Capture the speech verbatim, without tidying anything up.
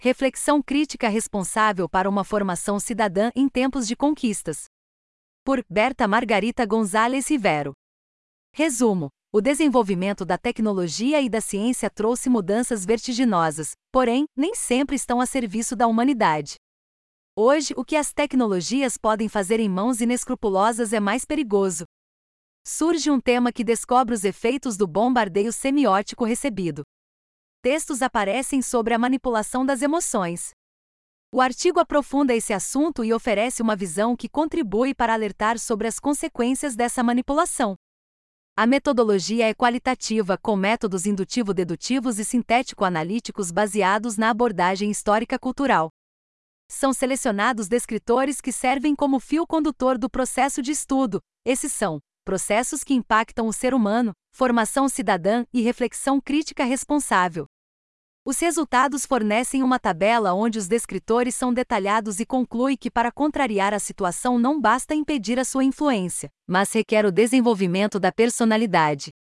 Reflexão crítica responsável para uma formação cidadã em tempos de conquistas. Por Berta Margarita Gonzalez Rivero. Resumo: o desenvolvimento da tecnologia e da ciência trouxe mudanças vertiginosas, porém, nem sempre estão a serviço da humanidade. Hoje, o que as tecnologias podem fazer em mãos inescrupulosas é mais perigoso. Surge um tema que descobre os efeitos do bombardeio semiótico recebido. Textos aparecem sobre a manipulação das emoções. O artigo aprofunda esse assunto e oferece uma visão que contribui para alertar sobre as consequências dessa manipulação. A metodologia é qualitativa, com métodos indutivo-dedutivos e sintético-analíticos baseados na abordagem histórica-cultural. São selecionados descritores que servem como fio condutor do processo de estudo. Esses são processos que impactam o ser humano, formação cidadã e reflexão crítica responsável. Os resultados fornecem uma tabela onde os descritores são detalhados e conclui que para contrariar a situação não basta impedir a sua influência, mas requer o desenvolvimento da personalidade.